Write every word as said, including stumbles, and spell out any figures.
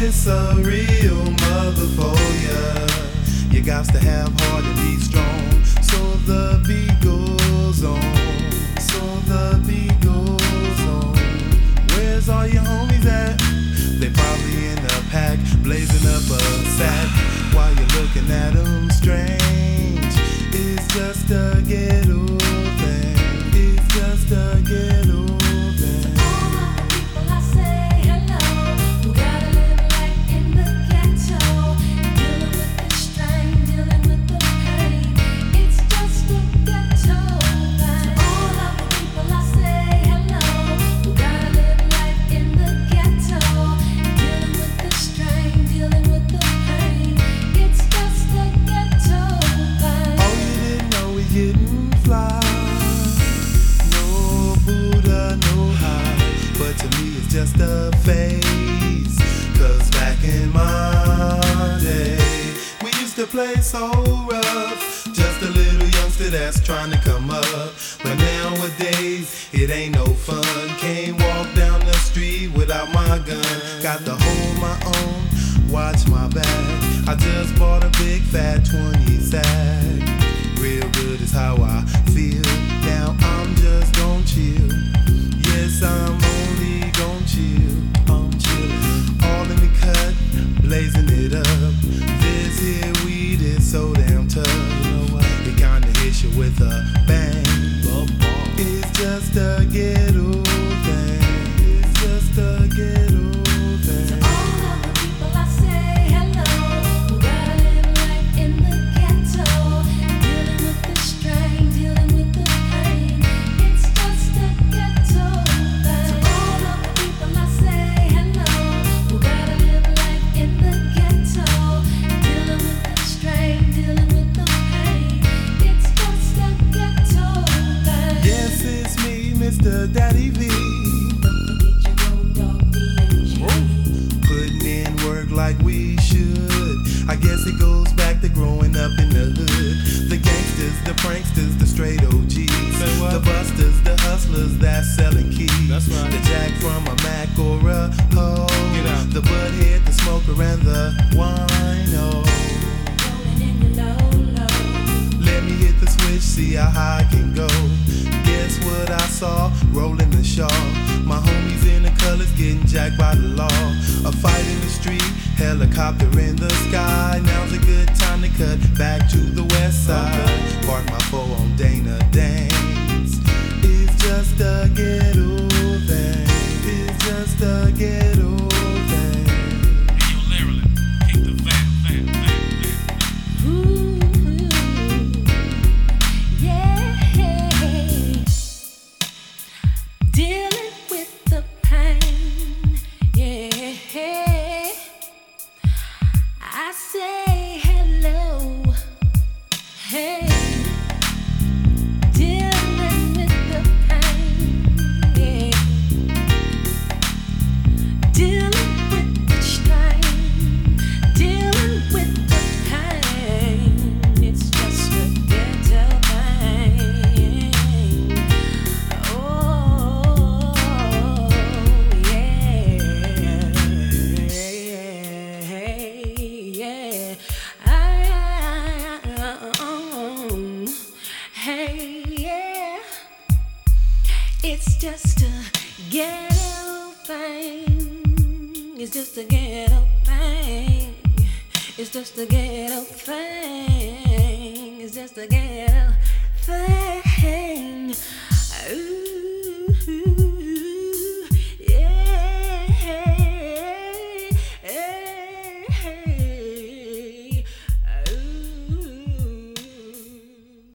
It's a real mother for ya. You got to have heart and be strong. So the beat goes on. So the beat goes on. Where's all your homies at? They probably in a pack, blazing up a sack. While you're looking at them strange, it's just a ghetto thing. It's just a ghetto thing. To all of the people I say hello, who gotta live life in the ghetto, dealing with the strain, dealing with the pain. It's just a ghetto thing. To all of the people I say hello, who gotta live life in the ghetto, dealing with the strain, dealing with the pain. It's just a ghetto thing. Oh, you didn't know we getting fly. No Buddha, no high. But to me it's just a phase. Cause back in my day, we used to play so rough. Just a little youngster that's trying to come up. But nowadays, it ain't no fun. Can't walk down the street without my gun. Got to hold my own, watch my back. I just bought a big fat twenty sack. Real good is how I feel. Now I'm just gon' chill. Yes, I'm only gon' chill. I'm chillin'. All in the cut, blazing it up. This here weed is so damn tough. You know what? It kinda hits you with a bang. It's just a ghetto thing. It's just a ghetto thing. To all of the people I say hello, who gotta live life in the ghetto, dealing with the strain, dealing with the pain. It's just a ghetto thing. To all of the people I say hello, who gotta live life in the ghetto, dealing with the strain, dealing with the pain. It's just a ghetto thing. Yes, it's me, Mister Daddy V. Putting in work like we should. I guess it goes back to growing up in the hood. The gangsters, the pranksters, the straight O Gs. The busters, the hustlers that's selling keys. That's right. The jack from a Mac or a hoe. Get out. The butthead, the smoker, and the wino. Let me hit the switch, see how high I can go. Guess what I saw? Rolling the shaw. My homies in the colors getting jacked by the law. A fight in the street, helicopter in the sky. Now's a good time to cut back to the west side. Park my four on Dana Danes. It's just a ghetto thing. It's just a ghetto thing. Hey, yo, Larry, kick the van, van, van, van. Ooh, yeah. Dealing with the pain, yeah. I say hello, hey. Dealing with the pain, yeah. Dealing with the strain, dealing with the pain. It's just a ghetto thing. Oh, yeah, yeah. I, um, hey, yeah. It's just a ghetto thing. It's just a ghetto thing. It's just a ghetto thing. It's just a ghetto thing. Ooh, yeah, yeah, yeah.